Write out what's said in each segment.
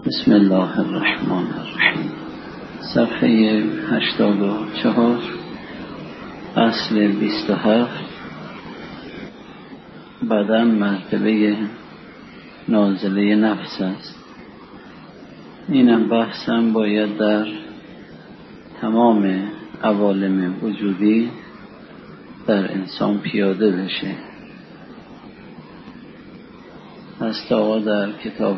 بسم الله الرحمن الرحیم. صفحه 84 اصل 27. بدن مرتبه نازله نفس است. اینم بحثم باید در تمام عوالم وجودی در انسان پیاده بشه. هست آقا در کتاب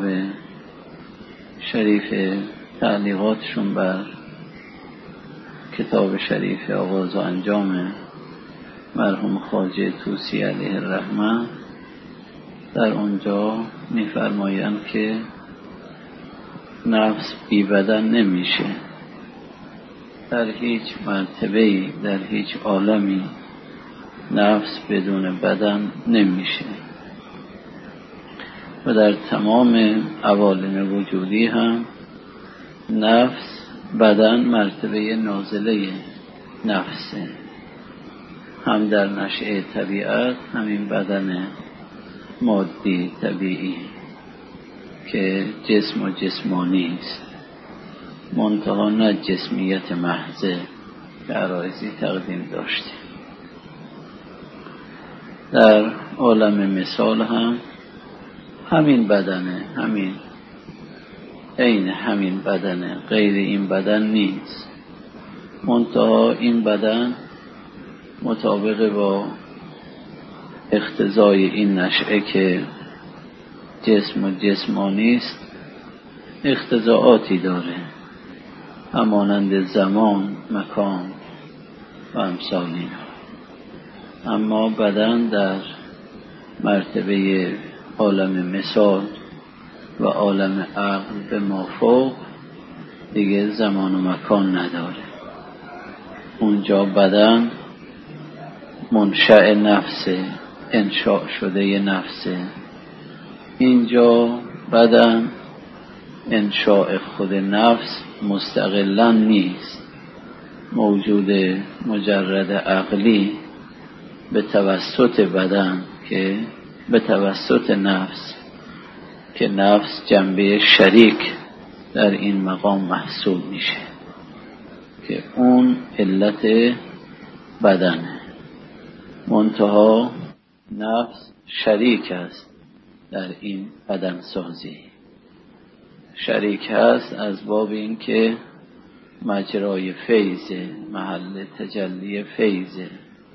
شریف تعلیقاتشون بر کتاب شریف آغاز و انجام مرحوم خواجه طوسی علیه الرحمه، در اونجا می‌فرمایند که نفس بی بدن نمیشه. در هیچ مرتبه‌ای، در هیچ عالمی نفس بدون بدن نمیشه و در تمام عوالم وجودی هم نفس بدن مرتبه نازله نفسه. هم در نشأه طبیعت همین بدن مادی طبیعی که جسم و جسمانی است، منتها نه جسمیت محضه که عرایزی تقدیم داشته. در عالم مثال هم همین بدنه، همین بدنه، غیر این بدن نیست، منتها این بدن مطابق با اقتضای این نشأه که جسم و جسمانی است اقتضاعاتی داره، همانند زمان، مکان و امثال اینا. اما بدن در مرتبه عالم مثال و عالم عقل به مافوق دیگه زمان و مکان نداره. اونجا بدن منشأ نفسه، انشاء شده نفسه. اینجا بدن انشاء خود نفس مستقلاً نیست، موجود مجرد عقلی به توسط بدن که به توسط نفس که نفس جنبه شریک در این مقام محسوب میشه که اون علت بدنه، منتها نفس شریک است در این بدن سازی. شریک است از باب این که مجرای فیضه، محل تجلی فیضه،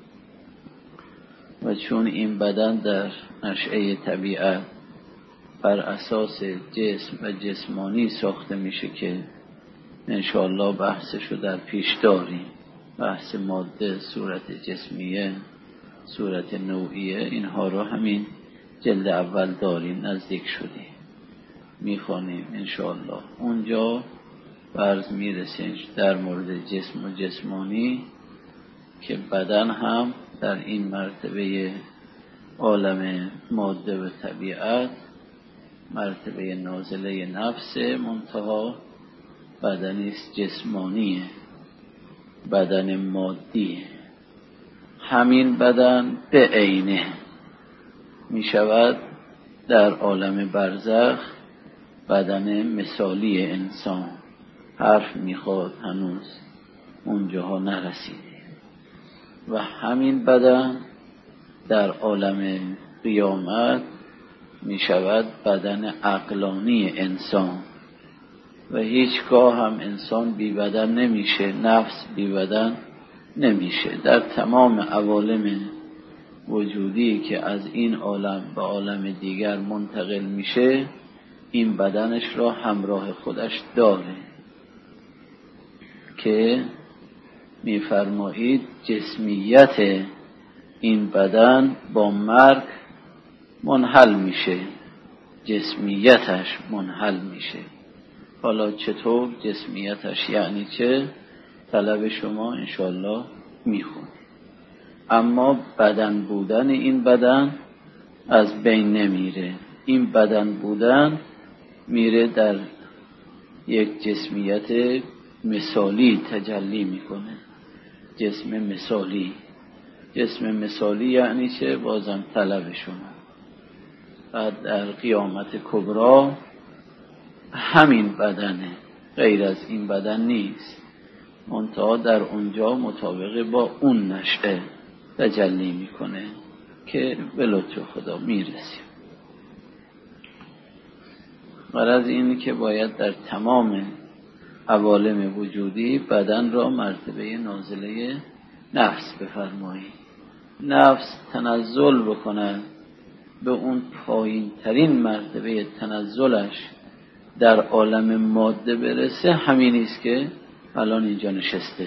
و چون این بدن در نشأه طبیعت بر اساس جسم و جسمانی ساخته میشه که انشاءالله بحثشو در پیش داریم، بحث ماده، صورت جسمیه، صورت نوعیه، اینها رو همین جلد اول داریم، نزدیک شدیم، میخوانیم انشاءالله. اونجا برز میرسیم در مورد جسم و جسمانی که بدن هم در این مرتبه عالم ماده و طبیعت مرتبه نازله نفس، منتها بدنیست جسمانیه، بدن مادیه. همین بدن به عینه می شود در عالم برزخ بدن مثالی انسان. حرف میخواد، هنوز اونجاها نرسیده. و همین بدن در عالم قیامت می شود بدن عقلانی انسان و هیچگاه هم انسان بی بدن نمیشه، نفس بی بدن نمیشه. در تمام عوالم وجودی که از این عالم به عالم دیگر منتقل میشه این بدنش را همراه خودش داره که می‌فرمایید جسمیت این بدن با مرگ منحل میشه، جسمیتش منحل میشه. حالا چطور جسمیتش یعنی چه؟ طلب شما انشالله میخونید. اما بدن بودن این بدن از بین نمیره. این بدن بودن میره در یک جسمیت مثالی تجلی میکنه. جسم مثالی. جسم مثالی یعنی چه؟ بازم طلب شما. بعد در قیامت کبرا همین بدنه، غیر از این بدن نیست، منتها در اونجا مطابق با اون نشأه تجلی میکنه که به لطف خدا میرسیم. غرض اینه که باید در تمام عوالم وجودی بدن را مرتبه نازله نفس بفرمایی. نفس تنزل بکنه به اون پایین ترین مرتبه تنزلش در عالم ماده برسه. همین است که الان اینجا نشسته،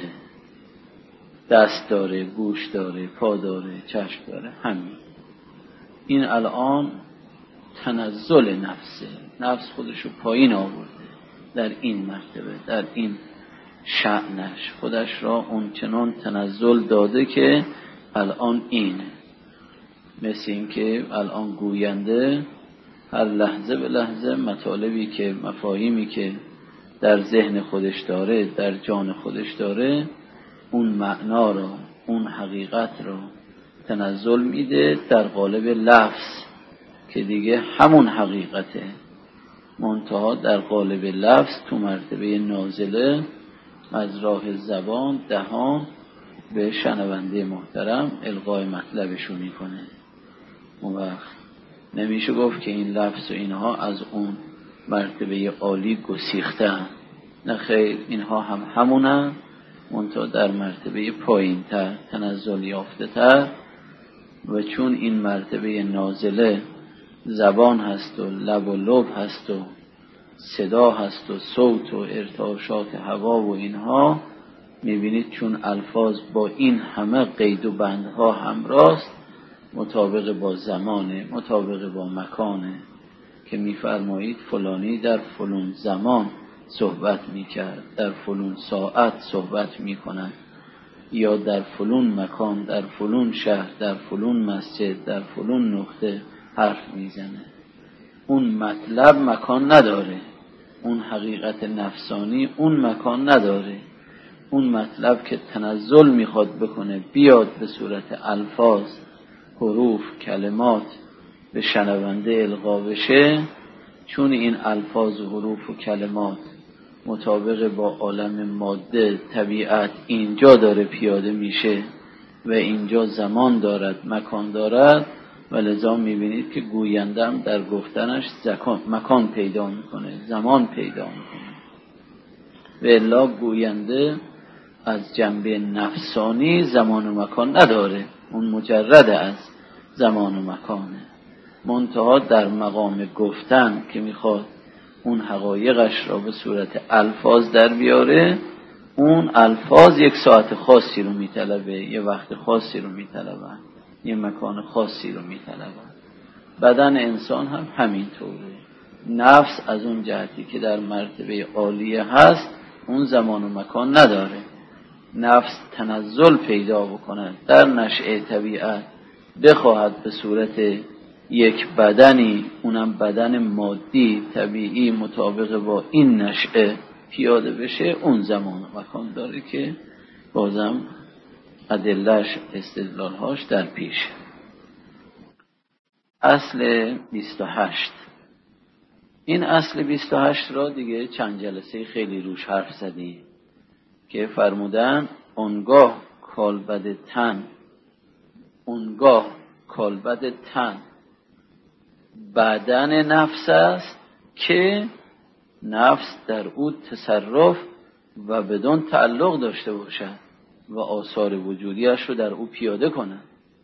دست داره، گوش داره، پا داره، چشم داره. همین این الان تنزل نفسه. نفس خودشو پایین آورده در این مرتبه، در این شأنش خودش را اون چنان تنزل داده که الان اینه. مثل این که الان گوینده هر لحظه به لحظه مطالبی که مفاهیمی که در ذهن خودش داره، در جان خودش داره، اون معنا را، اون حقیقت را تنزل میده در قالب لفظ که دیگه همون حقیقته، منتها در قالب لفظ تو مرتبه نازله از راه زبان، دهان به شنونده محترم القای مطلبشو میکنه. اون وقت نمیشه گفت که این لفظ و اینها از اون مرتبه عالی گسیختن، نه خیر، اینها هم همونن، منتها در مرتبه پایین تر، تنزل یافته تر. و چون این مرتبه نازله زبان هست و لب و لب هست و صدا هست و صوت و ارتعاشات هوا و اینها، میبینید چون الفاظ با این همه قید و بندها همراست، مطابق با زمانه، مطابق با مکانه که میفرمایید فلانی در فلان زمان صحبت میکرد، در فلان ساعت صحبت میکند، یا در فلان مکان، در فلان شهر، در فلان مسجد، در فلان نقطه حرف میزنه. اون مطلب مکان نداره، اون حقیقت نفسانی اون مکان نداره. اون مطلب که تنزل میخواد بکنه بیاد به صورت الفاظ، حروف، کلمات به شنونده القا بشه، چون این الفاظ و حروف و کلمات مطابق با عالم ماده، طبیعت اینجا داره پیاده میشه و اینجا زمان دارد، مکان دارد، و لذا میبینید که گویندم در گفتنش مکان پیدا میکنه، زمان پیدا میکنه. و الا گوینده از جنبه نفسانی زمان و مکان نداره، اون مجرد از زمان و مکانه، منتها در مقام گفتن که میخواد اون حقایقش را به صورت الفاظ در بیاره، اون الفاظ یک ساعت خاصی رو میطلبه، یه وقت خاصی رو میطلبه، یه مکان خاصی رو میطلبه. بدن انسان هم همینطوره. نفس از اون جهتی که در مرتبه عالیه هست، اون زمان و مکان نداره. نفس تنزل پیدا بکنه در نشأه طبیعت، بخواهد به صورت یک بدنی، اونم بدن مادی طبیعی مطابق با این نشأه پیاده بشه، اون زمان و مکان داره که بازم ادله‌اش، استدلالهاش در پیش. اصل 28. این اصل 28 را دیگه چند جلسه خیلی روش حرف زدیم که فرمودن اونگاه کالبد تن بدن نفس است که نفس در او تصرف و بدون تعلق داشته باشد و آثار وجودیش رو در او پیاده کند.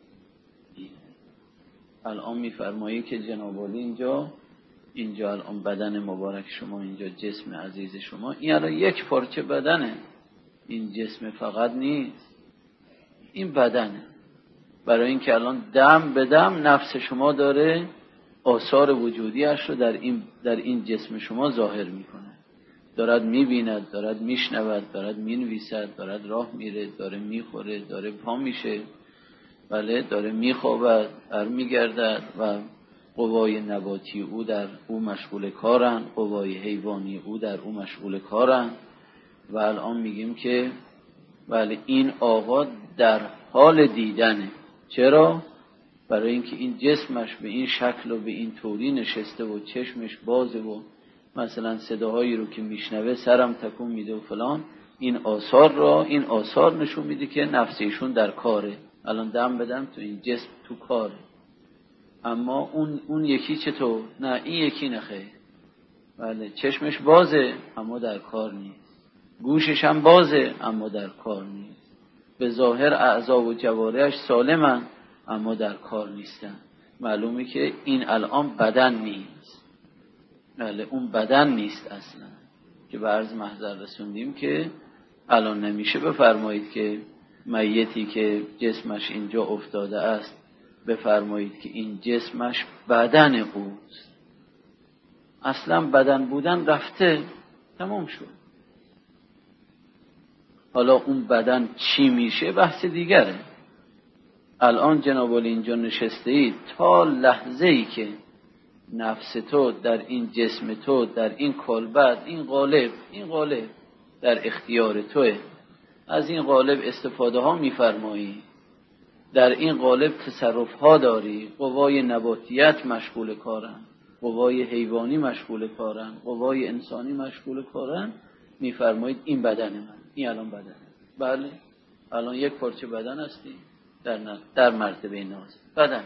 الان میفرمایی که جناب عالی اینجا الان بدن مبارک شما، اینجا جسم عزیز شما، این الان یک پارچه بدنه، این جسم فقط نیست، این بدنه. برای اینکه الان دم به دم نفس شما داره آثار وجودیش رو در این جسم شما ظاهر میکنه، دارد میبیند، دارد میشنود، دارد مینویسد، دارد راه میره، داره میخوره، داره پا میشه، بله، داره میخوابد، میگردد و قوای نباتی او در او مشغول کارن، قوای حیوانی او در او مشغول کارن. و الان میگیم که بله این آقا در حال دیدنه. چرا؟ برای اینکه این جسمش به این شکل و به این طوری نشسته و چشمش بازه و مثلا صداهایی رو که میشنوه سرم تکون میده و فلان، این آثار نشون میده که نفس ایشون در کاره. الان دم بدم تو این جسم تو کاره. اما اون یکی چطور؟ نه این یکی نخیر. بله چشمش بازه اما در کار نیست، گوشش هم بازه اما در کار نیست، به ظاهر اعضا و جوارحش سالمن اما در کار نیستن. معلومه که این الان بدن نیست. بله اون بدن نیست اصلا، که به عرض محضر رسوندیم که الان نمیشه بفرمایید که میتی که جسمش اینجا افتاده است بفرمایید که این جسمش بدن اوست. اصلا بدن بودن رفته، تمام شد. حالا اون بدن چی میشه بحث دیگره. الان جناب عالی اینجا نشسته اید، تا لحظه ای که نفس تو در این جسم تو، در این کالبد، این قالب در اختیار توه، از این قالب استفاده ها میفرمایی، در این قالب تصرف ها داری، قوای نباتیت مشغول کارن، قوای حیوانی مشغول کارن، قوای انسانی مشغول کارن، میفرمایید این بدن من، این الان بدن. بله الان یک پارچه بدن هستی در مرتبه ناز بدن.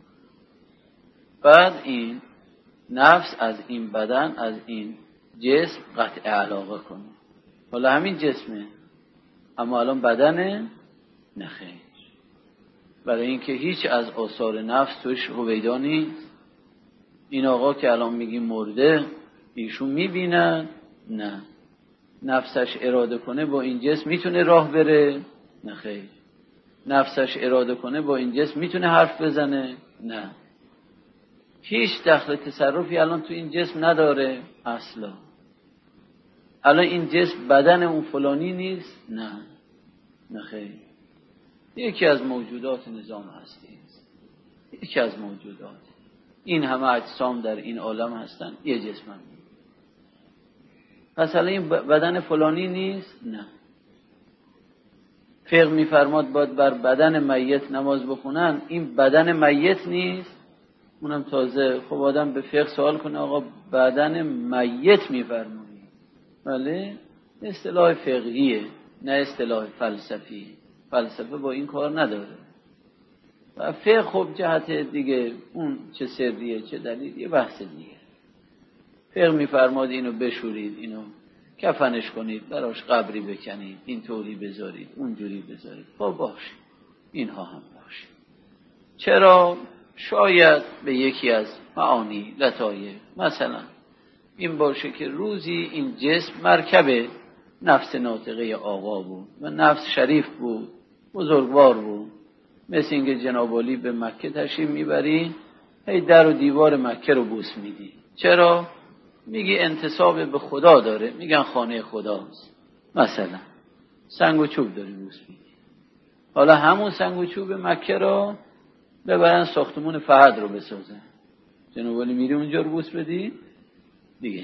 بعد این نفس از این بدن، از این جسم قطع علاقه کنه. حالا همین جسمه اما الان بدنه نخیر، برای اینکه هیچ از آثار نفس توش هویدا نیست. این آقا که الان میگیم مرده، ایشون میبینن؟ نه. نفسش اراده کنه با این جسم میتونه راه بره؟ نه خیر. نفسش اراده کنه با این جسم میتونه حرف بزنه؟ نه. هیچ دخل تصرفی الان تو این جسم نداره اصلا. الان این جسم بدن اون فلانی نیست؟ نه. نه خیر. یکی از موجودات نظام هستی است. یکی از موجودات. این همه اجسام در این عالم هستن، یه جسم هم نیست. پس الان این بدن فلانی نیست؟ نه. فقه میفرماد باید بر بدن میت نماز بخونن، این بدن میت نیست؟ اونم تازه خب آدم به فقه سوال کنه آقا بدن میت میفرمایی؟ بله اصطلاح فقهیه نه اصطلاح فلسفی. فلسفه با این کار نداره. و فقه خب جهت دیگه اون چه سریه چه دلیل یه بحث دیگه. فقه میفرماد اینو بشورید، اینو کفنش کنید، براش قبری بکنید، این طوری بذارید، اونجوری بذارید. خب باشه، اینها هم باشه. چرا؟ شاید به یکی از معانی لطایف مثلا این باشه که روزی این جسم مرکب نفس ناطقه آقا بود و نفس شریف بود، بزرگوار بود. مثل اینکه جناب عالی به مکه تشریف میبری، هی در و دیوار مکه رو بوس میدی. چرا؟ میگی انتساب به خدا داره، میگن خانه خداست. مثلا سنگ و چوب داری بوس میدی. حالا همون سنگ و چوب مکه رو ببرن ساختمون فهد رو بسازن، جناب عالی میری اونجا رو بوس بدی؟ دیگه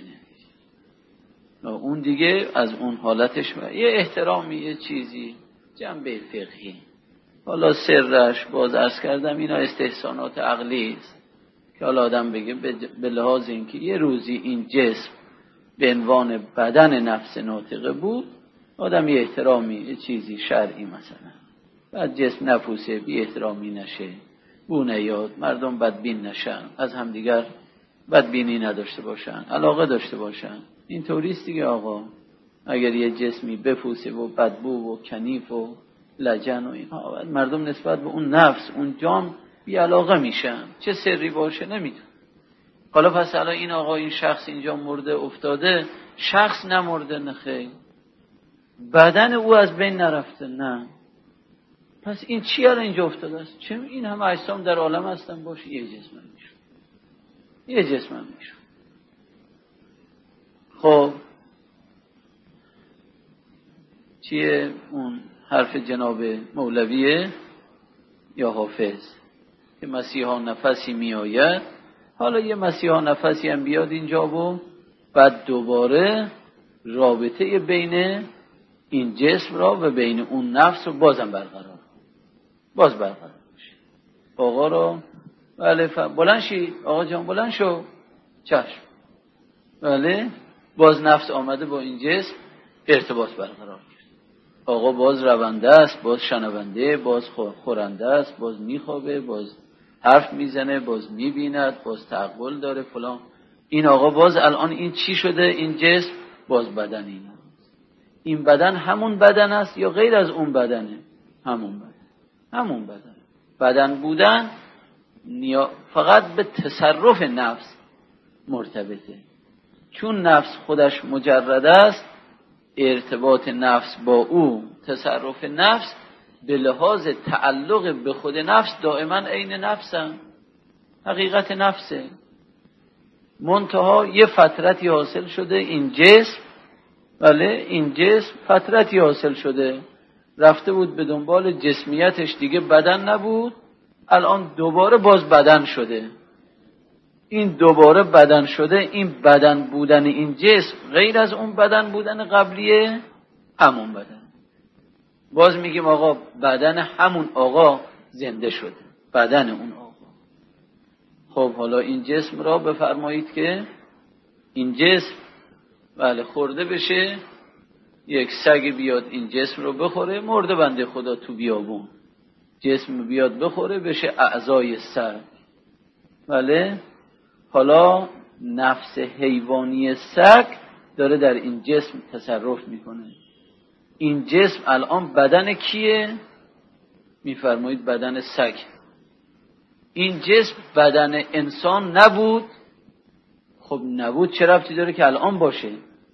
نه. اون دیگه از اون حالتش یه احترامی، یه چیزی جنبه فقهی. حالا سرش باز عرض کردم اینا استحسانات عقلی است که حالا آدم بگه به لحاظ اینکه یه روزی این جسم به عنوان بدن نفس ناطقه بود، آدم یه احترامی، یه چیزی شرعی مثلا، بعد جسم نفوسه، بی احترامی نشه، بو نیاد، مردم بدبین نشن، از همدیگر بدبینی نداشته باشن، علاقه داشته باشن. این طوریست دیگه آقا. اگر یه جسمی بفوسه و بدبو و کنیف و لجن و اینها، مردم نسبت به اون نفس، اون جان بی علاقه میشن، چه سری باشه نمیدون. حالا پس الان این آقا، این شخص اینجا مرده افتاده، شخص نمرده، نخیر، بدن او از بین نرفته، نه. پس این چی الان اینجا افتاده است؟ چه این همه اجسام در عالم هستن باشه، یه جسم هم میشون، یه جسم هم میشون. خب چیه اون حرف جناب مولویه یا حافظ که مسیحا نفسی می آید؟ حالا یه مسیحا نفسی هم بیاد اینجا و بعد دوباره رابطه بین این جسم را و بین اون نفس رو بازم برقرار بشه. آقا رو بله بلند شید، آقا جان بلند شو، چشم. بله، باز نفس آمده با این جسم ارتباط برقرار کرد. آقا باز رونده است، باز شنونده، باز خورنده است، باز میخوابه، باز حرف میزنه، باز میبیند، باز تعقل داره فلان. این آقا باز الان این چی شده؟ این جسم باز بدن این بدن همون بدن است یا غیر از اون بدنه؟ همون بدن. بدن بودن فقط به تصرف نفس مرتبطه. چون نفس خودش مجرد است، ارتباط نفس با او، تصرف نفس به لحاظ تعلق به خود نفس دائما عین نفسه، حقیقت نفسه. منتها یه فترتی حاصل شده این جسم، بله این جسم فترتی حاصل شده، رفته بود به دنبال جسمیتش، دیگه بدن نبود، الان دوباره باز بدن شده. این دوباره بدن شده، این بدن بودن این جسم غیر از اون بدن بودن قبلیه، همون بدن. باز میگیم آقا بدن همون آقا زنده شده، بدن اون آقا. خب حالا این جسم را بفرمایید که این جسم بله خورده بشه، یک سگ بیاد این جسم رو بخوره، مرده بنده خدا تو بیابون، جسم بیاد بخوره بشه اعضای سگ. بله حالا نفس حیوانی سگ داره در این جسم تصرف میکنه. این جسم الان بدن کیه؟ میفرمایید بدن سگ. این جسم بدن انسان نبود. خب نبود، چه ربطی داره که الان باشه؟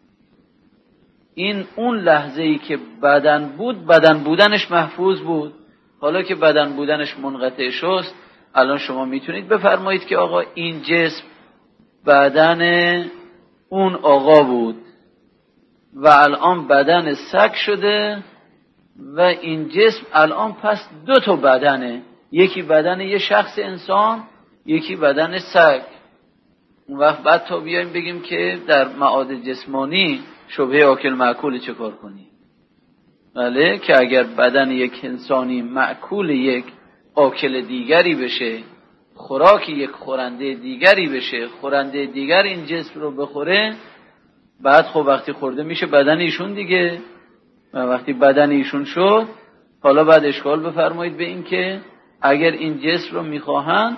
این اون لحظه ای که بدن بود، بدن بودنش محفوظ بود. حالا که بدن بودنش منقطع شد، الان شما میتونید بفرمایید که آقا این جسم بدن اون آقا بود و الان بدن سگ شده و این جسم الان پس دو تا بدنه، یکی بدن یه شخص انسان، یکی بدن سگ. اون وقت بعد تا بیایم بگیم که در معاد جسمانی شبهه آکل معکول چه کار کنیم؟ بله که اگر بدن یک انسانی معکول یک آکل دیگری بشه، خوراک یک خورنده دیگری بشه، خورنده دیگر این جسم رو بخوره، بعد خب وقتی خورده میشه بدن ایشون دیگه. و وقتی بدن ایشون شد، حالا بعد اشکال بفرمایید به این که اگر این جسم رو میخواهن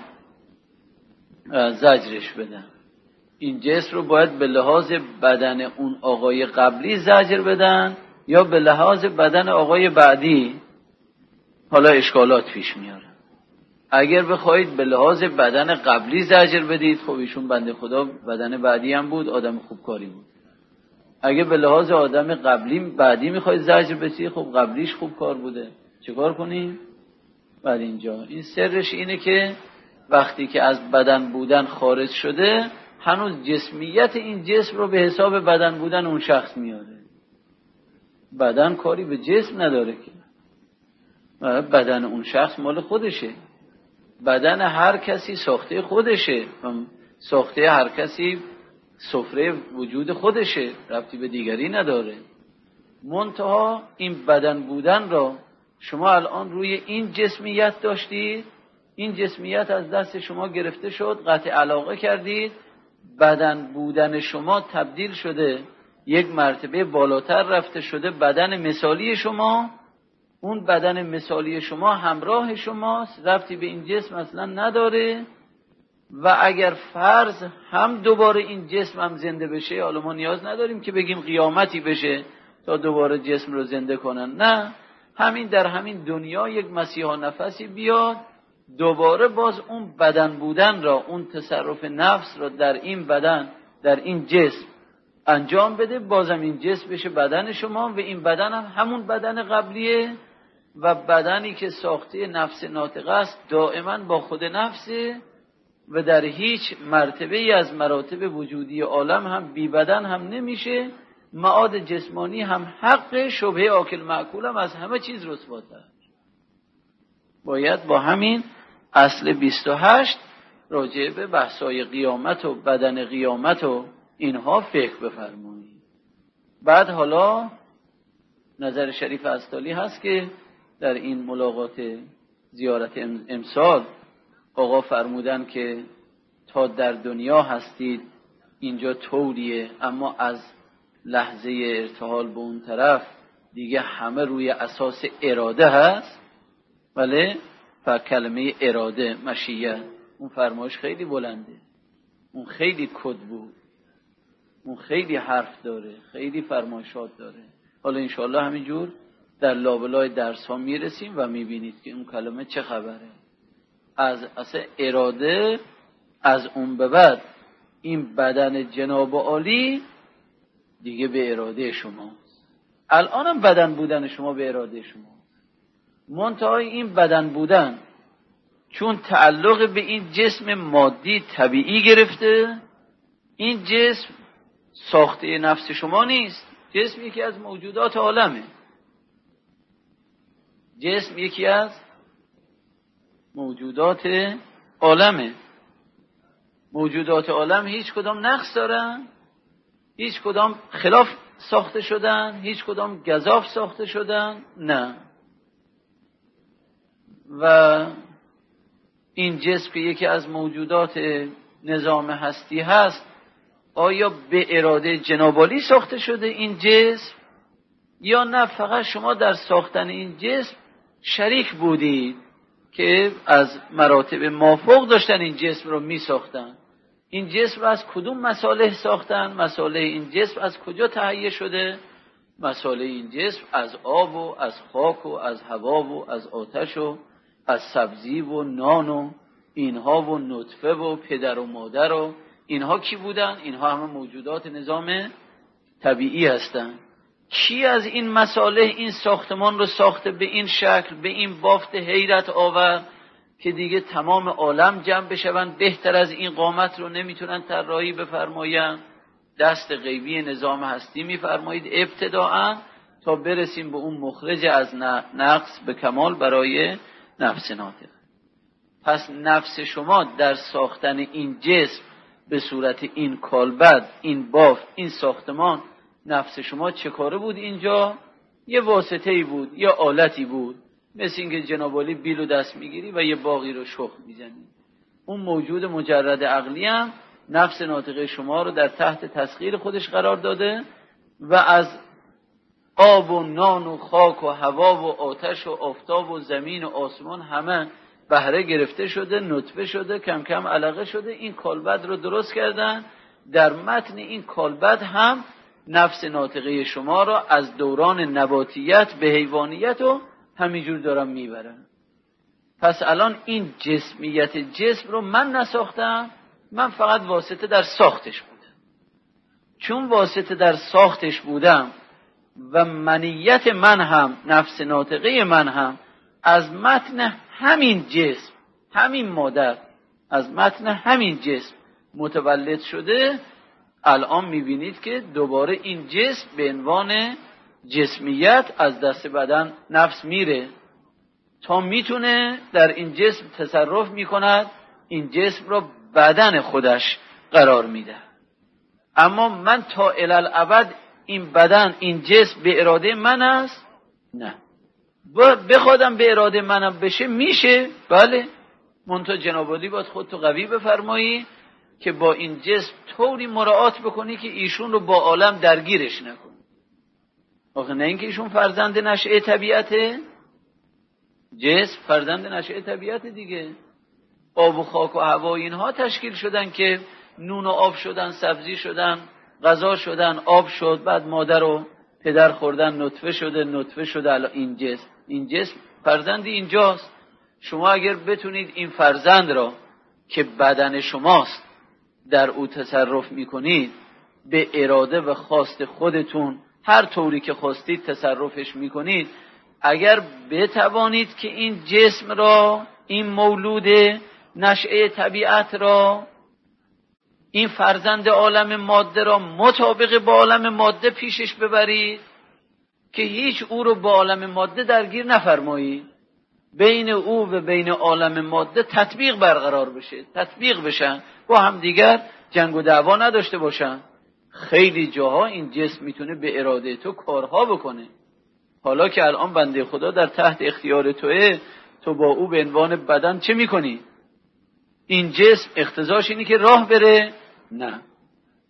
زجرش بدن، این جسم رو باید به لحاظ بدن اون آقای قبلی زجر بدن یا به لحاظ بدن آقای بعدی؟ حالا اشکالات پیش میاره. اگر بخواید به لحاظ بدن قبلی زجر بدید، خب ایشون بنده خدا بدن بعدی هم بود، آدم خوبکاری بود. اگر به لحاظ آدم قبلی بعدی میخواید زجر بدید، خب قبلیش خوب کار بوده، چه کار کنیم؟ بعد اینجا این سرش اینه که وقتی که از بدن بودن خارج شده، هنوز جسمیت این جسم رو به حساب بدن بودن اون شخص میاره. بدن کاری به جسم نداره که، بدن اون شخص مال خودشه، بدن هر کسی ساخته خودشه، ساخته هر کسی سفره وجود خودشه، ربطی به دیگری نداره. منتها این بدن بودن را شما الان روی این جسمیت داشتید، این جسمیت از دست شما گرفته شد، قطع علاقه کردید، بدن بودن شما تبدیل شده، یک مرتبه بالاتر رفته شده بدن مثالی شما. اون بدن مثالی شما همراه شماست، ربطی به این جسم اصلا نداره. و اگر فرض هم دوباره این جسم هم زنده بشه، حالا ما نیاز نداریم که بگیم قیامتی بشه تا دوباره جسم رو زنده کنن، نه، همین در همین دنیا یک مسیحا نفسی بیاد، دوباره باز اون بدن بودن را، اون تصرف نفس را در این بدن، در این جسم انجام بده، بازم این جسم بشه بدن شما و این بدن هم همون بدن قبلیه و بدنی که ساخته نفس ناطقه است دائما با خود نفسه و در هیچ مرتبه ای از مراتب وجودی عالم هم بی بدن هم نمیشه. معاد جسمانی هم حق شبهه آکل معکول هم از همه چیز رسواتر. باید با همین اصل 28 راجع به بحثای قیامت و بدن قیامت و اینها فکر بفرمایید. بعد حالا نظر شریف استالی هست که در این ملاقات زیارت امسال آقا فرمودن که تا در دنیا هستید اینجا طوریه، اما از لحظه ارتحال به اون طرف دیگه همه روی اساس اراده هست. بله، کلمه اراده، مشیت، اون فرمایش خیلی بلنده، اون خیلی کد بود، اون خیلی حرف داره، خیلی فرمایشات داره. حالا انشاءالله همینجور در لابلای درس ها میرسیم و میبینید که اون کلمه چه خبره. از اصلا اراده، از اون به بعد این بدن جناب عالی دیگه به اراده شماست. الانم بدن بودن شما به اراده شماست. منتهای این بدن بودن چون تعلق به این جسم مادی طبیعی گرفته، این جسم ساخته نفس شما نیست. جسم یکی از موجودات عالمه. جسم یکی از موجودات عالمه. موجودات عالم هیچ کدام نقص دارن، هیچ کدام خلاف ساخته شدن، هیچ کدام گزاف ساخته شدن، نه. و این جسم که یکی از موجودات نظام هستی هست، آیا به اراده جناب عالی ساخته شده این جسم، یا نه فقط شما در ساختن این جسم شریک بودید که از مراتب مافوق داشتن این جسم رو می ساختن؟ این جسم رو از کدوم مصالح ساختن؟ مصالح این جسم از کجا تهیه شده؟ مصالح این جسم از آب و از خاک و از هوا و از آتش و از سبزی و نان و اینها و نطفه و پدر و مادر و اینها کی بودن؟ اینها همه موجودات نظام طبیعی هستن. کی از این مصالح این ساختمان رو ساخته به این شکل، به این بافت حیرت آور که دیگه تمام عالم جمع بشون بهتر از این قامت رو نمیتونن طراحی بفرمایند؟ دست غیبی نظام هستی میفرمایید ابتداءً تا برسیم به اون مخرج از نقص به کمال برای نفس ناطق. پس نفس شما در ساختن این جسم به صورت این کالبد، این بافت، این ساختمان، نفس شما چه کاره بود اینجا؟ یه واسطه‌ای بود، یه آلتی بود، مثل اینکه جناب عالی بیل و دست میگیری و یه باقی رو شخ میزنی. اون موجود مجرد عقلی هم نفس ناطقه شما رو در تحت تسخیر خودش قرار داده و از آب و نان و خاک و هوا و آتش و آفتاب و زمین و آسمان همه بهره گرفته شده، نطفه شده، کم کم علقه شده. این کالبد رو درست کردن. در متن این کالبد هم نفس ناطقه شما را از دوران نباتیت به حیوانیت و همینجور دارم میبرن. پس الان این جسمیت جسم رو من نساختم، من فقط واسطه در ساختش بودم. چون واسطه در ساختش بودم و منیت من هم، نفس ناطقه من هم از متن همین جسم، همین مادر، از متن همین جسم متولد شده، الان میبینید که دوباره این جسم به عنوان جسمیت از دست بدن نفس میره تا میتونه در این جسم تصرف میکند، این جسم رو بدن خودش قرار میده. اما من تا الالعبد این بدن، این جسم به اراده من است؟ نه. بخوادم به اراده منم بشه میشه، بله، منتها جناب عالی باید خودتو قوی بفرمایی که با این جسم طوری مراعات بکنی که ایشون رو با عالم درگیرش نکنی. آخه نه اینکه ایشون فرزند نشأه طبیعته، جسم فرزند نشأه طبیعت دیگه. آب و خاک و هوا اینها تشکیل شدن که نون و آب شدن، سبزی شدن، غذا شدن، آب شد، بعد مادر و پدر خوردن، نطفه شده، نطفه شده. الان این جسم فرزند اینجاست. شما اگر بتونید این فرزند را که بدن شماست در او تصرف میکنید، به اراده و خواست خودتون هر طوری که خواستید تصرفش میکنید، اگر بتوانید که این جسم را، این مولود نشأه طبیعت را، این فرزند عالم ماده را مطابق با عالم ماده پیشش ببرید که هیچ او رو با عالم ماده درگیر نفرمایید، بین او و بین عالم ماده تطبیق برقرار بشه، تطبیق بشن، با هم دیگر جنگ و دعوا نداشته باشن. خیلی جاها این جسم میتونه به اراده تو کارها بکنه. حالا که الان بنده خدا در تحت اختیار توئه، تو با او به عنوان بدن چه میکنی؟ این جسم اقتضاش اینه که راه بره؟ نه.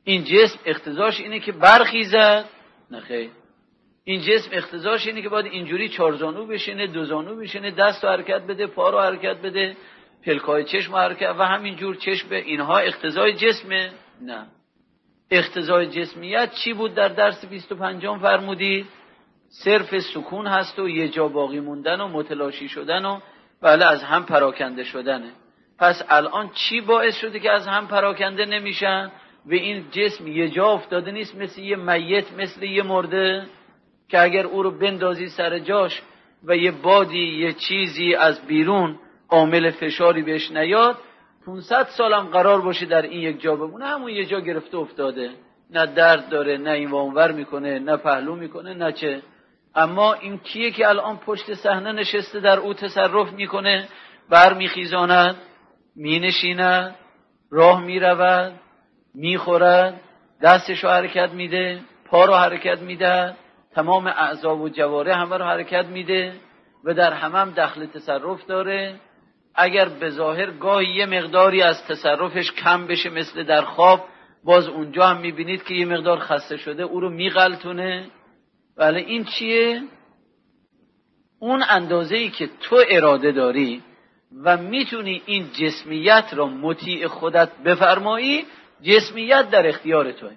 این جسم اقتضاش اینه که برخیزد؟ نه خیر. این جسم اقتضاش اینه که باید اینجوری 4 زانو بشینه، 2 زانو بشینه، دست رو حرکت بده، پا رو حرکت بده، پلکای چشم حرکت و همینجور چشم. اینها اقتضای جسمه؟ نه. اقتضای جسمیت چی بود در درس 25 فرمودید؟ صرف سکون هست و یه جا باقی موندن و متلاشی شدن و بله از هم پراکنده شدنه. پس الان چی باعث شده که از هم پراکنده نمیشن؟ و این جسم یه جا افتاده نیست، مثل یه میت، مثل یه مرده که اگر او رو بندازی سر جاش و یه بادی یه چیزی از بیرون عامل فشاری بهش نیاد 500 سالم قرار باشه در این یک جا بمونه، همون یه جا گرفته افتاده، نه درد داره، نه این وانور میکنه، نه پهلو میکنه، نه چه. اما این کیه که الان پشت صحنه نشسته در او تصرف میکنه؟ برمیخیزاند، مینشیند، راه میرود، میخورد، دستشو حرکت میده، پا رو حرکت میده، تمام اعضا و جواره همه رو حرکت میده و در هم دخل تصرف داره. اگر به ظاهر گاهی یه مقداری از تصرفش کم بشه مثل در خواب، باز اونجا هم میبینید که یه مقدار خسته شده، او رو میغلطونه. ولی این چیه؟ اون اندازه‌ای که تو اراده داری و میتونی این جسمیت را مطیع خودت بفرمایی، جسمیت در اختیار توئه.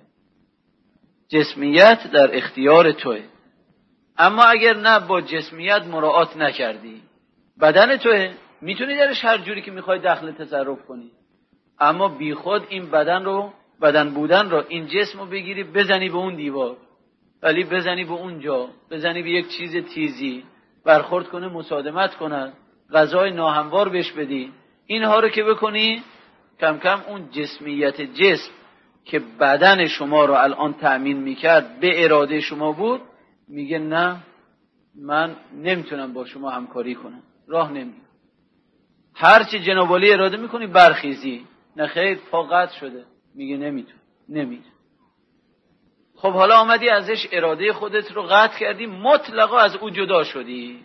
جسمیت در اختیار توئه. اما اگر نه با جسمیت مراعات نکردی، بدن توئه، میتونی درش هر جوری که میخوای دخل تصرف کنی، اما بی خود این بدن بودن رو، این جسم رو بگیری بزنی به اون دیوار، ولی بزنی به اون جا، بزنی به یک چیز تیزی، برخورد کنه، مصادمت کنه، غذای ناهموار بهش بدی، اینها رو که بکنی، کم کم اون جسمیت جسم که بدن شما رو الان تأمین میکرد به اراده شما بود، میگه نه من نمیتونم با شما همکاری کنم، راه نمیدم. هرچی جناب عالی اراده میکنی برخیزی، نه خیر پا قطع شده، میگه نمیتون. خب حالا آمدی ازش اراده خودت رو قطع کردی، مطلقا از او جدا شدی،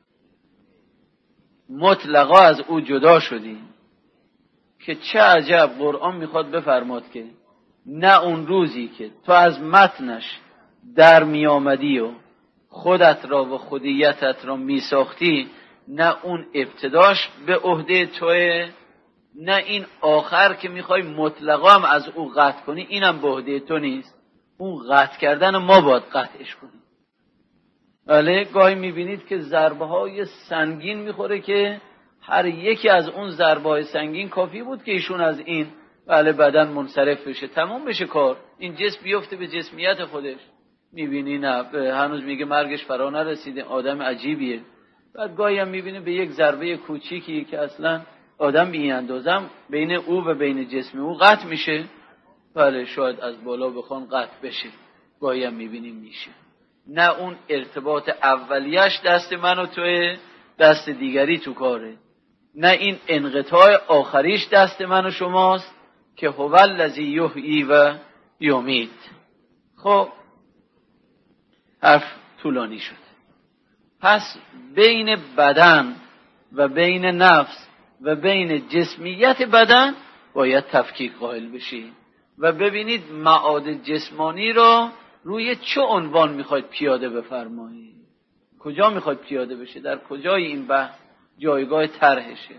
مطلقا از او جدا شدی. که چه عجب قرآن میخواد بفرماد که نه اون روزی که تو از متنش در میامدی و خودت را و خودیتت را میساختی، نه اون ابتداش به عهده توه، نه این آخر که میخوای مطلقا هم از او قطع کنی، اینم به عهده تو نیست. اون قطع کردن ما باید قطعش کنیم. بله گاهی میبینید که ضربه های سنگین میخوره که هر یکی از اون ضربه های سنگین کافی بود که ایشون از این بدن منصرف بشه، تمام بشه کار، این جسم بیفته به جسمیت خودش. میبینی نه هنوز میگه مرگش فرا نرسیده، آدم عجیبیه. بعد گاهی هم میبینی به یک ضربه کوچیکی که اصلا آدم بی اندازم بین او و بین جسم او قطع میشه، بله شاید از بالا بخوان قطع بشه، گاهی هم میبینیم میشه. نه اون ارتباط اولیش دست من و توه، دست دیگری تو کاره، نه این انقطاع آخریش دست من و شماست که هو الذی یحیی و یمیت. خب حرف طولانی شد. پس بین بدن و بین نفس و بین جسمیت بدن باید تفکیک قائل بشی و ببینید معاد جسمانی را روی چه عنوان میخواید پیاده بفرمایید، کجا میخواید پیاده بشه، در کجای این جایگاه طرحشه.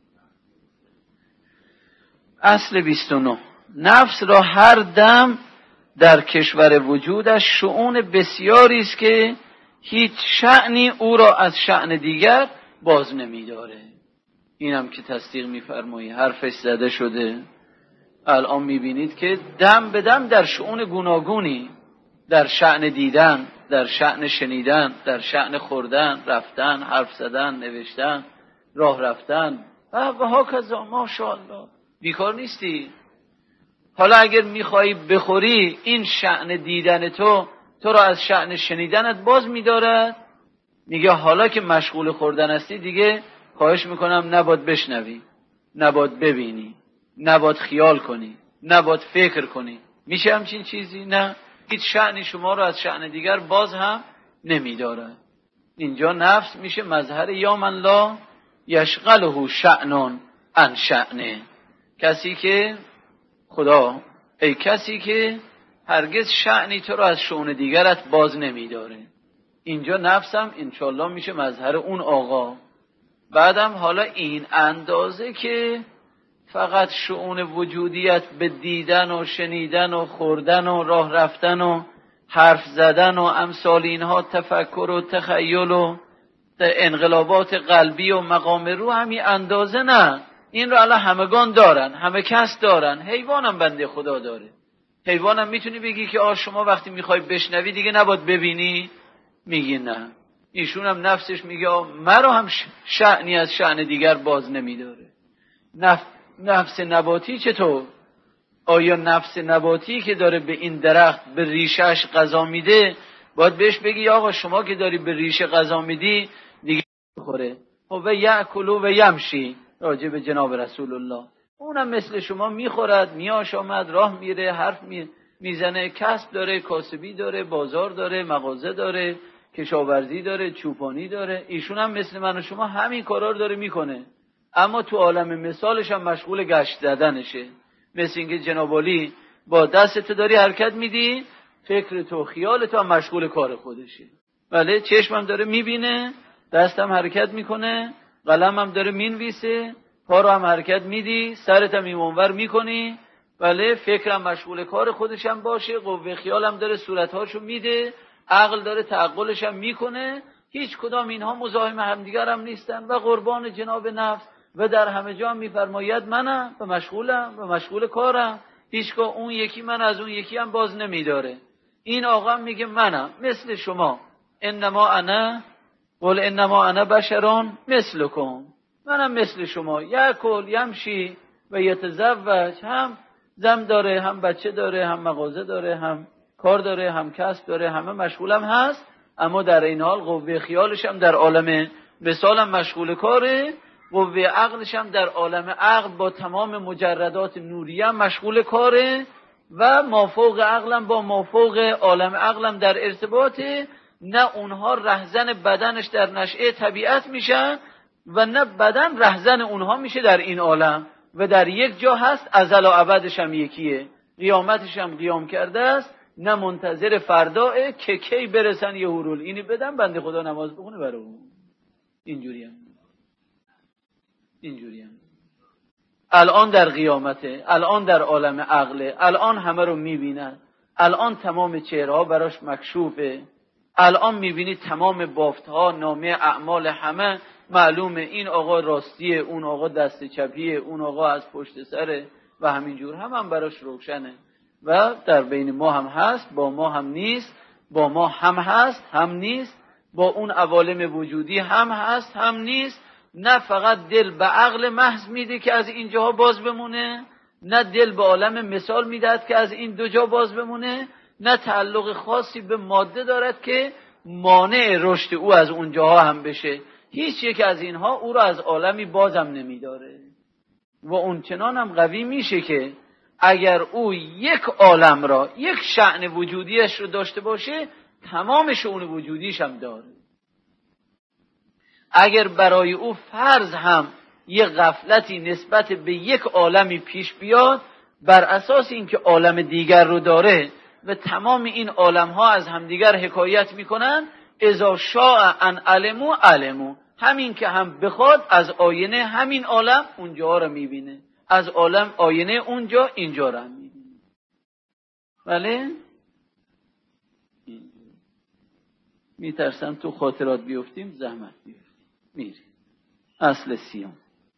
اصل 29. نفس را هر دم در کشور وجودش شؤون بسیاری است که هیچ شأنی او را از شأن دیگر باز نمی‌داره. اینم که تصدیق می‌فرمایی، حرفش زده شده. الان می‌بینید که دم به دم در شؤون گوناگونی، در شأن دیدن، در شأن شنیدن، در شأن خوردن، رفتن، حرف زدن، نوشتن، راه رفتن و هاکذا. ماشاءالله بیکار نیستی. حالا اگر میخوایی بخوری، این شأن دیدن تو را از شأن شنیدنت باز می‌دارد. میگه حالا که مشغول خوردن هستی دیگه خواهش میکنم نباید بشنوی، نباید ببینی، نباید خیال کنی، نباید فکر کنی. میشه همچین چیزی؟ نه، هیچ شأنی شما رو از شأن دیگر باز هم نمی‌دارد. اینجا نفس میشه مظهر یا من لا یشغله شأن عن شأنه، کسی که خدا ای کسی که هرگز شأنی تو رو از شؤون دیگرت باز نمیداره. اینجا نفسم انشالله میشه مظهر اون آقا. بعدم حالا این اندازه که فقط شؤون وجودیت به دیدن و شنیدن و خوردن و راه رفتن و حرف زدن و امثال اینها، تفکر و تخیل و انقلابات قلبی و مقام رو همین اندازه نه. این رو الان همگان دارن، همه کس دارن. حیوانم بنده خدا داره. حیوانم میتونی بگی که شما وقتی میخوای بشنوی دیگه نباید ببینی؟ میگی نه. ایشون هم نفسش میگه مرا هم شأنی از شأن دیگر باز نمیداره. نفس نباتی چطور؟ آیا نفس نباتی که داره به این درخت به ریشش غذا میده باید بهش بگی آقا شما که داری به ریشه غذا میدی دیگه بخوره؟ و یأکل و یمشی، راجع به جناب رسول الله. اونم مثل شما میخورد، میآشامد، راه میره، حرف میزنه، کسب داره، کاسبی داره، بازار داره، مغازه داره، کشاورزی داره، چوپانی داره. ایشون هم مثل من و شما همین کارا رو داره میکنه، اما تو عالم مثالش هم مشغول گشت زدنشه. مثل اینکه جناب علی با دستت داری حرکت میدی، فکر تو خیال تو هم مشغول کار خودشه. بله، چشمم داره میبینه، دستم حرکت میکنه، قلمم داره مینویسه، پا رو هم حرکت میدی، سرت هم اینور میکنی. بله، فکرم مشغول کار خودشم باشه، قوه خیالم داره صورتهاشو میده، عقل داره تعقلش هم میکنه. هیچ کدام اینها مزاحم همدیگر هم نیستن و قربان جناب نفس و در همه جا میفرماید منم و مشغولم و مشغول کارم. هیچگاه اون یکی من از اون یکی هم باز نمیداره. این آقا میگه منم مثل شما، انما انا قل انما انا بشرون مثلکم، منم مثل شما، یأکل یمشی و یتزوج، هم زن داره، هم بچه داره، هم مغازه داره، هم کار داره، هم کسب داره، همه مشغولم هست، اما در این حال قوه خیالش هم در عالم مثالم مشغول کاره، قوه عقلش هم در عالم عقل با تمام مجردات نوریه هم مشغول کاره و مافوق عقلم با مافوق عالم عقلم در ارتباطه. نه اونها رهزن بدنش در نشأه طبیعت میشن و نه بدن رهزن اونها میشه در این عالم و در یک جا هست، ازل و ابدش هم یکیه، قیامتش هم قیام کرده است، نه منتظر فرداه که کی برسن یه هورول اینی بدن بنده خدا نماز بخونه برای اون. اینجوری هم الان در قیامته، الان در عالم عقله، الان همه رو میبینن، الان تمام چهره‌ها براش مکشوفه، الان میبینی تمام بافتها، نامه اعمال همه معلومه، این آقا راستیه، اون آقا دست چپیه، اون آقا از پشت سره و همینجور هم براش روشنه و در بین ما هم هست، با ما هم نیست، با ما هم هست هم نیست، با اون عوالم وجودی هم هست هم نیست. نه فقط دل به عقل محض میده که از اینجاها باز بمونه، نه دل به عالم مثال میدهد که از این دو جا باز بمونه، نه تعلق خاصی به ماده دارد که مانع رشد او از اونجاها هم بشه. هیچ یک از اینها او را از عالمی بازم نمیداره و اون چنان هم قوی میشه که اگر او یک عالم را، یک شأن وجودیش رو داشته باشه، تمام شؤون وجودیش هم داره. اگر برای او فرض هم یک غفلتی نسبت به یک عالمی پیش بیاد، بر اساس اینکه عالم دیگر رو داره و تمام این عالم ها از همدیگر حکایت میکنن، اذا شاء ان علمو، همین که هم بخواد از آینه همین عالم اونجا رو میبینه، از عالم آینه اونجا اینجا رو هم میبینه. بله؟ میترسم تو خاطرات بیفتیم زحمت بیفتیم. میری اصل سیام.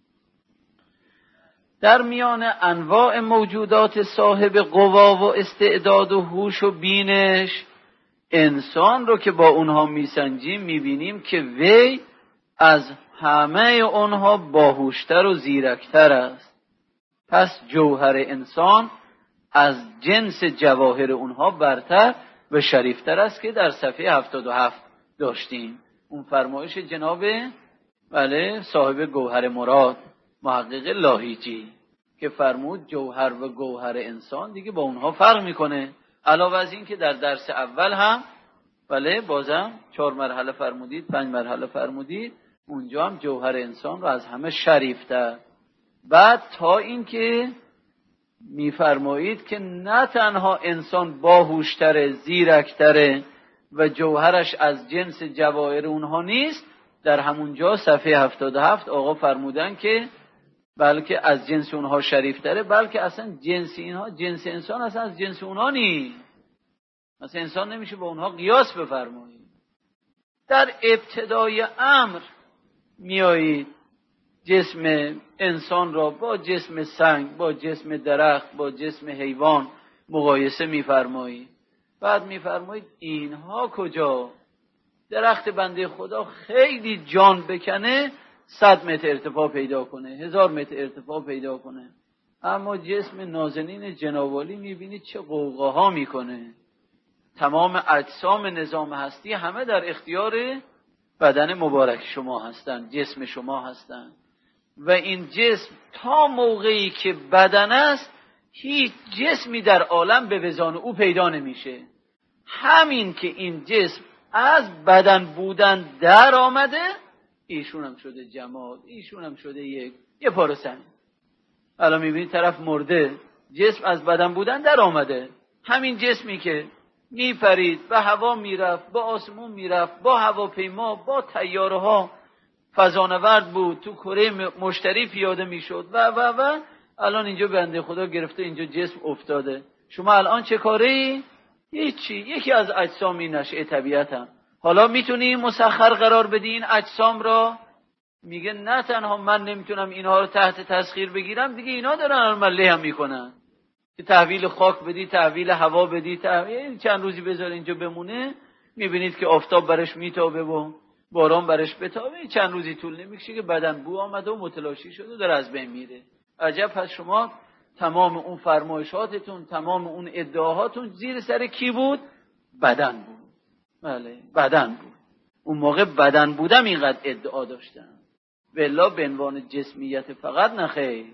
در میان انواع موجودات صاحب قوا و استعداد و هوش و بینش، انسان رو که با اونها میسنجیم میبینیم که وی از همه اونها باهوشتر و زیرکتر است. پس جوهر انسان از جنس جواهر اونها برتر و شریفتر است که در صفحه 77 داشتیم. اون فرمایش جناب صاحب گوهر مراد محقق لاهیجی که فرمود جوهر و گوهر انسان دیگه با اونها فرق میکنه. علاوه از این که در درس اول هم بازم 4 مرحله فرمودید، 5 مرحله فرمودید، اونجا هم جوهر انسان رو از همه شریفتر. بعد تا این که میفرمایید که نه تنها انسان باهوشتره، زیرکتره و جوهرش از جنس جواهر اونها نیست، در همونجا صفحه 77 آقا فرمودن که بلکه از جنس اونها شریفتره، بلکه اصلا جنس اینها، جنس انسان اصلا از جنس اونها نیست. مثلا انسان نمیشه با اونها قیاس بفرمایید. در ابتدای امر میایید جسم انسان را با جسم سنگ، با جسم درخت، با جسم حیوان مقایسه میفرمایید. بعد میفرمایید اینها کجا؟ درخت بنده خدا خیلی جان بکنه 100 متر ارتفاع پیدا کنه، 1000 متر ارتفاع پیدا کنه، اما جسم نازنین جنابعالی میبینید چه غوغاها میکنه. تمام اجسام نظام هستی همه در اختیار بدن مبارک شما هستند، جسم شما هستند و این جسم تا موقعی که بدن است هیچ جسمی در عالم به وزان او پیدا نمیشه. همین که این جسم از بدن بودن در آمده، ایشون هم شده جماد، ایشون هم شده یه پاره سنگ. الان میبینید طرف مرده، جسم از بدن بودن در آمده. همین جسمی که میپرید، به هوا میرفت، با آسمون میرفت، با هواپیما، با طیاره ها فضانورد بود، تو کره مشتری پیاده میشد و الان اینجا بنده خدا گرفته اینجا جسم افتاده. شما الان چه کاری؟ هیچی. یکی از اجسام این نشأه طبیعت هم. حالا میتونی مسخر قرار بدی این اجسام را؟ میگه نه تنها من نمیتونم اینها رو تحت تسخیر بگیرم، دیگه اینا دارن عمله هم میکنن که تحویل خاک بدی، تحویل هوا بدی، چند روزی بذار اینجا بمونه، میبینید که آفتاب برش میتابه و باران برش بتابه، چند روزی طول نمیکشه که بدن بو آمده و متلاشی شده و داره از بین میره. عجب. پس شما تمام اون فرمایشاتتون، تمام اون ادعاهاتون زیر سر کی بود؟ بدن بود. بله، بدن بود. اون موقع بدن بودم اینقدر ادعا داشتن، والله به عنوان جسمیت فقط نخیر.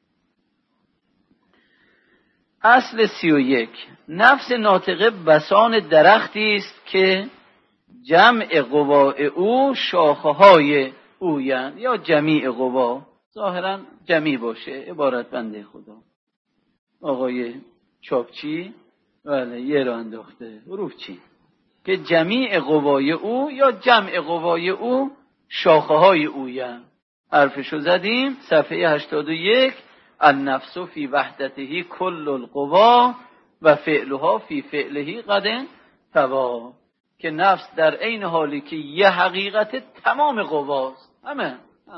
اصل 31. نفس ناطقه بسان درختی است که جمع قواء او شاخه‌های اویند، یا جمیع قوا، ظاهرا جمیع باشه عبارت بنده خدا. آقای چاپچی بله یه رو انداخته، حروف چی که جمیع قوای او یا جمع قوای او شاخه‌های اویند. حرفشو زدیم صفحه 81. النفس فی وحدته کل القوا و فعلها فی فعله قد توا، که نفس در عین حالی که یه حقیقت تمام قواست. همه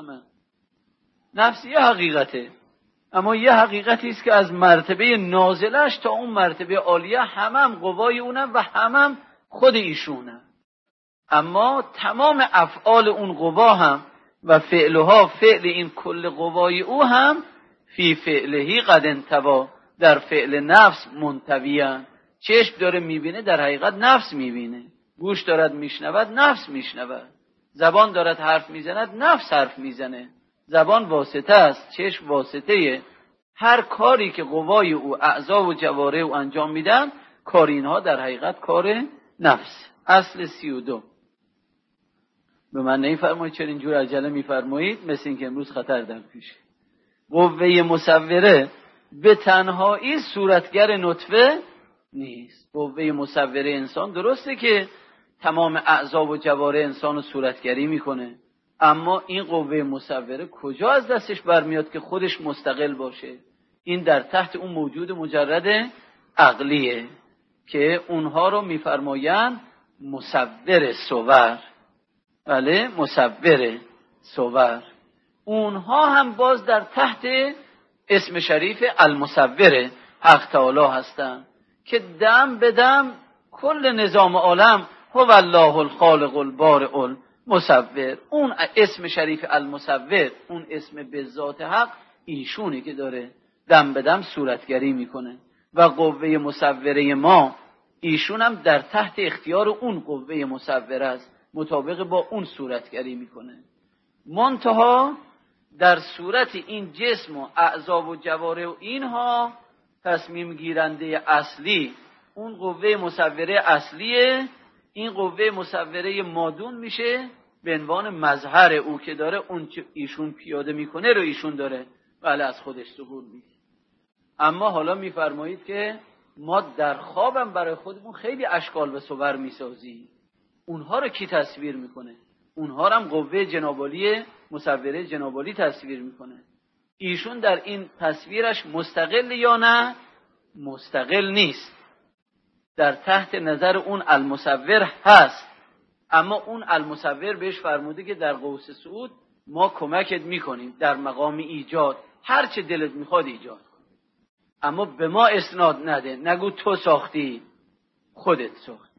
نفس یه حقیقته، اما یه حقیقتی است که از مرتبه نازلش تا اون مرتبه عالیه همم قوای اونم و همم خود ایشونم، اما تمام افعال اون قوا هم و فعلها فعل این کل قوای او هم فی فعلهی قد انتوا، در فعل نفس منتویان. چشم داره میبینه، در حقیقت نفس میبینه. گوش دارد میشنود، نفس میشنود. زبان دارد حرف میزند، نفس حرف میزنه. زبان واسطه است، چشم واسطه. هر کاری که قوای او، اعضا و جواره او انجام میدن، کار اینها در حقیقت کار نفس. اصل 32. به من نمیفرمایید چرا اینجور عجله میفرمایید، مثل این که امروز خطر در پیشه. قوه مصوره به تنهایی صورتگر نطفه نیست. قوه مصوره انسان درسته که تمام اعضا و جواره انسان رو صورتگری میکنه، اما این قوه مصوره کجا از دستش برمیاد که خودش مستقل باشه؟ این در تحت اون موجود مجرد عقلیه که اونها رو میفرمایند مصور صور. بله، مصور صور. اونها هم باز در تحت اسم شریف المصور حق تعالی هستند که دم به دم کل نظام عالم هو الله الخالق البارئ المصور. اون اسم شریف المصور، اون اسم به ذات حق، ایشونه که داره دم به دم صورتگری میکنه و قوه مصوره ما ایشون هم در تحت اختیار اون قوه مصوره است، مطابق با اون صورتگری میکنه. منتها در صورت این جسم و اعضا و جواره و اینها تصمیم گیرنده اصلی اون قوه مصوره اصلیه. این قوه مصوره مادون میشه به عنوان مظهر او که داره اون ایشون پیاده میکنه رو ایشون داره بله از خودش ظهور میده. اما حالا میفرمایید که ما در خوابم برای خودمون خیلی اشکال و صور میسازیم. اونها رو کی تصویر میکنه؟ اونها رو هم قوه جنابالی مصوره جنابالی تصویر میکنه. ایشون در این تصویرش مستقل یا نه؟ مستقل نیست، در تحت نظر اون المصور هست، اما اون المصور بهش فرموده که در قوس صعود ما کمکت میکنیم در مقام ایجاد، هر چه دلت میخواد ایجاد کن، اما به ما اسناد نده، نگو تو ساختی، خودت ساختی.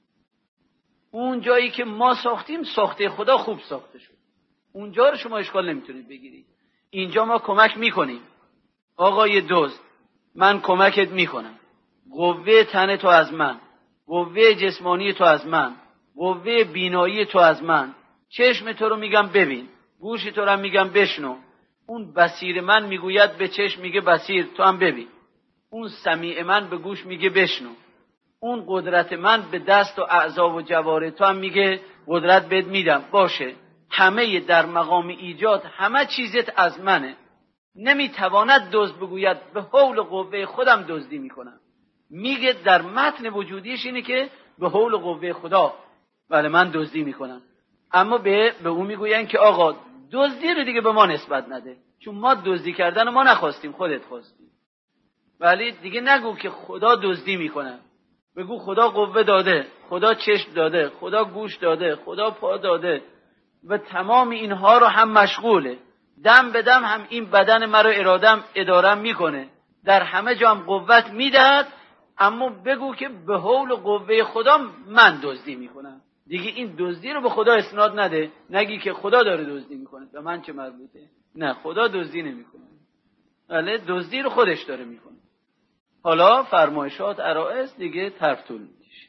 اون جایی که ما ساختیم ساخته خدا خوب ساخته شد، اونجا رو شما اشکال نمیتونید بگیرید. اینجا ما کمک میکنیم. آقای دزد، من کمکت میکنم، قوه تن تو از من، قوه جسمانی تو از من، قوه بینایی تو از من، چشم تو رو میگم ببین، گوش تو رو میگم بشنو، اون بصیر من میگوید به چشم میگه بصیر تو هم ببین، اون سمیع من به گوش میگه بشنو، اون قدرت من به دست و اعضا و جوارح تو هم میگه قدرت بهت میدم. باشه، همه در مقام ایجاد همه چیزت از منه. نمیتواند دزد بگوید به حول قوه خودم دزدی میکنم، میگه در متن وجودیش اینه که به حول قوه خدا بله من دزدی میکنم. اما به اون میگوین که آقا دزدی رو دیگه به ما نسبت نده، چون ما دزدی کردن ما نخواستیم، خودت خواستی. ولی دیگه نگو که خدا دزدی میکنه، بگو خدا قوه داده، خدا چشم داده، خدا گوش داده، خدا پا داده و تمام اینها رو هم مشغوله، دم به دم هم این بدن مرا ادارم میکنه، در همه جا هم قوت میدهد، اما بگو که به حول قوه خدا من دزدی میکنم. دیگه این دزدی رو به خدا اسناد نده، نگی که خدا داره دزدی میکنه به من چه مربوطه. نه، خدا دزدی نمیکنه، بله دزدی رو خودش داره میکنه. حالا فرمایشات عرائض دیگه طول میکشه.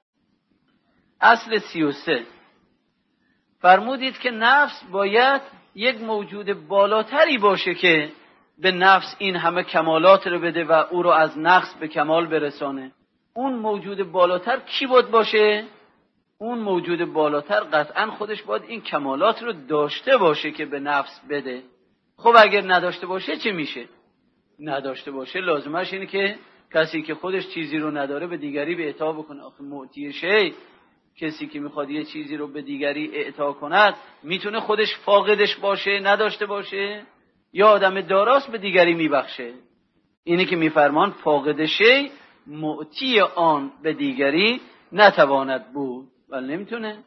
اصل 33 فرمودید که نفس باید یک موجود بالاتری باشه که به نفس این همه کمالات رو بده و او رو از نقص به کمال برسانه. اون موجود بالاتر کی باید باشه؟ اون موجود بالاتر قطعا خودش باید این کمالات رو داشته باشه که به نفس بده. خب اگر نداشته باشه چه میشه؟ نداشته باشه لازمش اینه که کسی که خودش چیزی رو نداره به دیگری به اعطا بکنه. آخه معطی شی، کسی که میخواد یه چیزی رو به دیگری اعطا کند میتونه خودش فاقدش باشه، نداشته باشه، یا آدم داراست به دیگری میبخشه. اینه که میفرمان فاقد شی معطی آن به دیگری نتواند بود، ولی نمیتونه،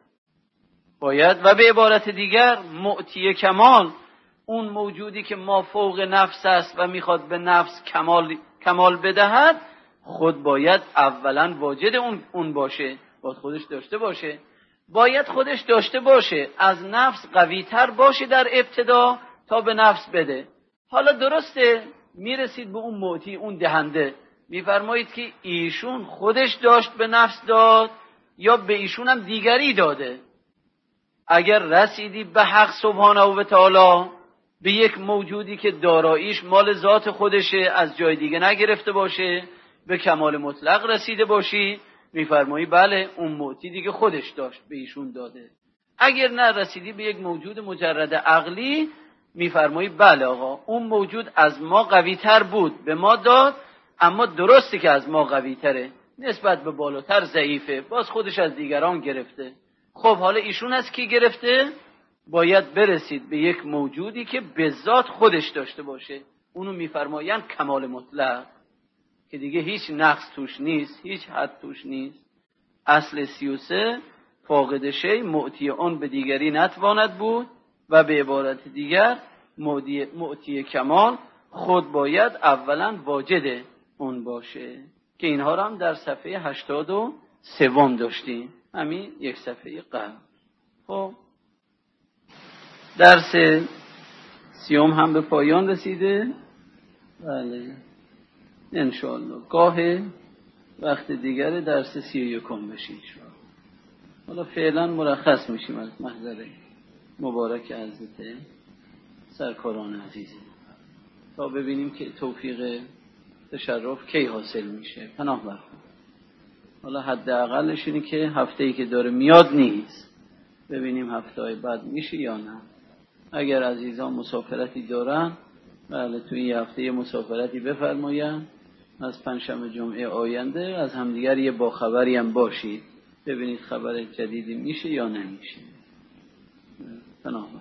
باید. و به عبارت دیگر معطی کمال، اون موجودی که ما فوق نفس است و میخواد به نفس کمال بدهد، خود باید اولا واجد اون باشه، باید خودش داشته باشه، باید خودش داشته باشه، از نفس قوی تر باشه در ابتدا تا به نفس بده. حالا درسته میرسید به اون معطی، اون دهنده، میفرمایید که ایشون خودش داشت به نفس داد یا به ایشون هم دیگری داده. اگر رسیدی به حق سبحانه و تعالی، به یک موجودی که داراییش مال ذات خودشه، از جای دیگه نگرفته باشه، به کمال مطلق رسیده باشی، میفرمایی بله اون معطی دیگه خودش داشت به ایشون داده. اگر نرسیدی به یک موجود مجرد عقلی، میفرمایی بله آقا اون موجود از ما قوی تر بود به ما داد، اما درسته که از ما قوی تره، نسبت به بالاتر ضعیفه، باز خودش از دیگران گرفته. خب حالا ایشون از کی گرفته؟ باید برسید به یک موجودی که به ذات خودش داشته باشه، اونو میفرمایند کمال مطلق، که دیگه هیچ نقص توش نیست، هیچ حد توش نیست. اصل 33 فاقد شی معطی آن به دیگری نتواند بود، و به عبارت دیگر معطی کمال خود باید اولا واجد اون باشه، که اینها رو هم در صفحه 83 داشتیم، همین یک صفحه قبل. خب درس 30 هم به پایان رسیده. بله انشاءالله گاه وقت دیگر درس 31 بشین. حالا فعلا مرخص میشیم از محضر مبارک حضرت سرکاران عزیز تا ببینیم که توفیق تشرف کی حاصل میشه. پناه بر خود. حالا حداقلش اینه که هفته‌ای که داره میاد نیست، ببینیم هفته‌های بعد میشه یا نه. اگر عزیزان مسافرتی دارن بله توی این هفته یه مسافرتی بفرمایند، از پنجشنبه جمعه آینده از همدیگر یه باخبری هم باشید، ببینید خبر جدیدی میشه یا نمیشه. پناه